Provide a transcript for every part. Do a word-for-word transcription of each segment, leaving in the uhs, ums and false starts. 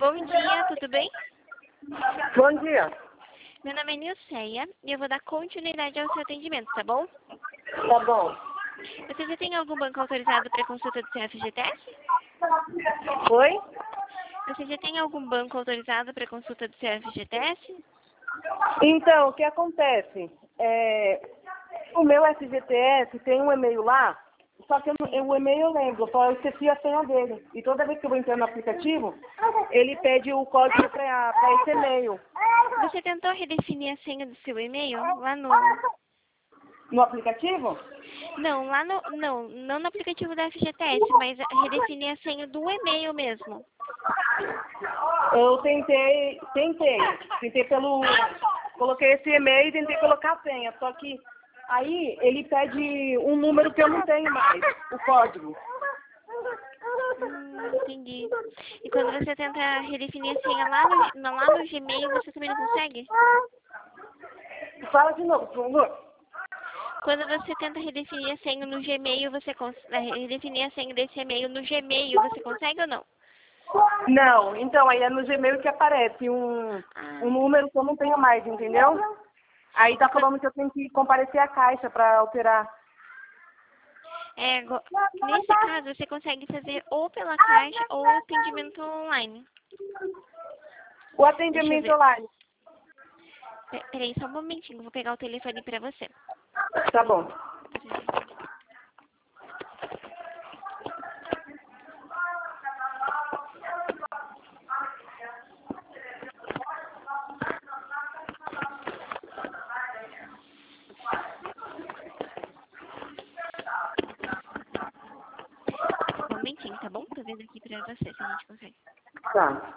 Bom dia, tudo bem? Bom dia. Meu nome é Nilceia e eu vou dar continuidade ao seu atendimento, tá bom? Tá bom. Você já tem algum banco autorizado para consulta do seu F G T S? Oi? Você já tem algum banco autorizado para consulta do seu F G T S? Então, o que acontece? É, o meu F G T S tem um e-mail lá, só que eu, não- eu- o e-mail eu lembro, só eu esqueci a senha dele. E toda vez que eu vou entrar no aplicativo, ele pede o código para esse e-mail. Você tentou redefinir a senha do seu e-mail lá no... No aplicativo? Não, lá no... Não, não no aplicativo da F G T S, mas redefinir a senha do e-mail mesmo. Eu tentei, tentei, tentei pelo... Coloquei esse e-mail e tentei colocar a senha, só que aí ele pede um número que eu não tenho mais, o código. Hum, entendi. E quando você tenta redefinir a senha lá no, no- lá no Gmail, você também não consegue? Fala de novo, por favor. Quando você tenta redefinir a senha no Gmail, você consegue redefinir a senha desse e-mail no Gmail, você consegue ou não? Não, então aí é no Gmail que aparece um, Ah, um número que eu não tenho mais, entendeu? Aí tá falando que eu tenho que comparecer à caixa para alterar. é, go- nesse caso, você consegue fazer ou pela caixa ou atendimento online. O Deixa eu atendimento ver. online. Pe- Peraí, só um momentinho, vou pegar o telefone pra você. Tá bom. Um momentinho, tá bom? Tô vendo aqui pra você se a gente consegue. Tá.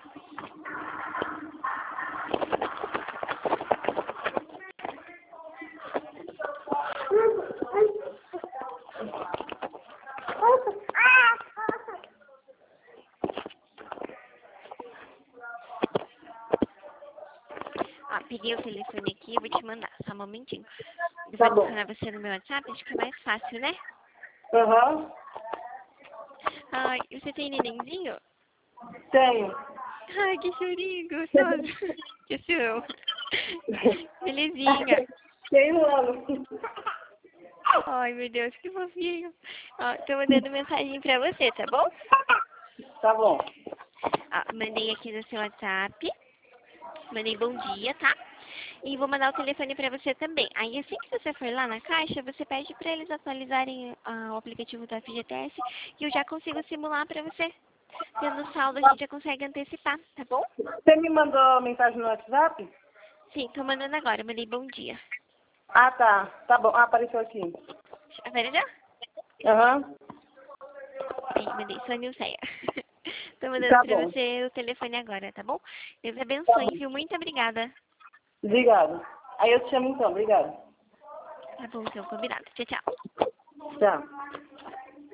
Ah, peguei o telefone aqui, eu vou te mandar, só um momentinho. Eu vou Tá bom. adicionar você no meu WhatsApp, acho que é mais fácil, né? Aham. Ai, você tem nenenzinho? Tenho. Ai, que chorinho gostoso. Que sou eu. Belezinha. Tenho um ano. Ai, meu Deus, que fofinho. Ó, tô mandando mensagem pra você, tá bom? Tá bom. Ó, mandei aqui no seu WhatsApp. Mandei bom dia, tá? E vou mandar o telefone pra você também. Aí, assim que você for lá na caixa, você pede pra eles atualizarem ah, o aplicativo do F G T S e eu já consigo simular pra você. Tendo saldo, a gente já consegue antecipar, tá bom? Você me mandou mensagem no WhatsApp? Sim, tô mandando agora. Mandei bom dia. Ah, tá. Tá bom. Ah, apareceu aqui. Apareceu? Aham. Aí, mandei. Sou a Nilceia. Tô mandando Tá pra bom. você o telefone agora, tá bom? Deus Tá abençoe, bom. viu? Muito obrigada. Obrigado. Aí eu te chamo então. Obrigado. Tá bom, então, combinado. Tchau, tchau. Tchau.